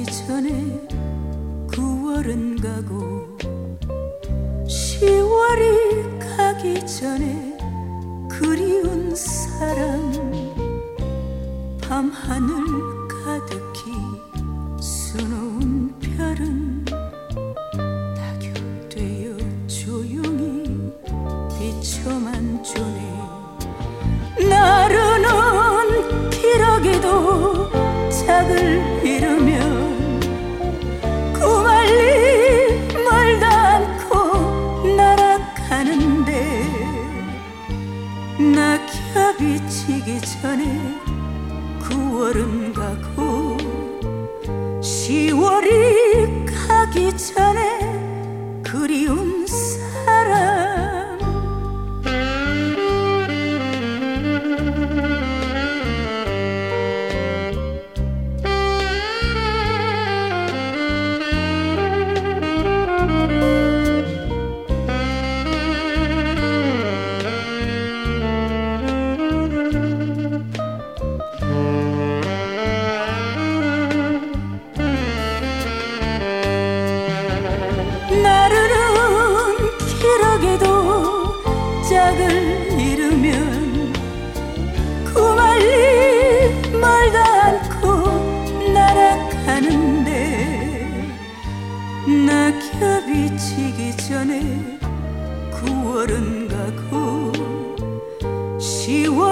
지기 전에 9월은 가고 10월이 가기 전에 그리운 사람 밤하늘 가득히 수놓은 별은 낙엽되어 조용히 비춰만 주네. 나르는 기러기도 짝을 잃으면 구말리 멀다 않고 날아가는데 낙엽이 지기 전에 9월은 가고 10월이 가기 전에 그리운 사람 나르는 기러기도 짝을 잃으면 구말리 멀다 않고 날아가는데 낙엽이 지기 전에 9월은 가고 10월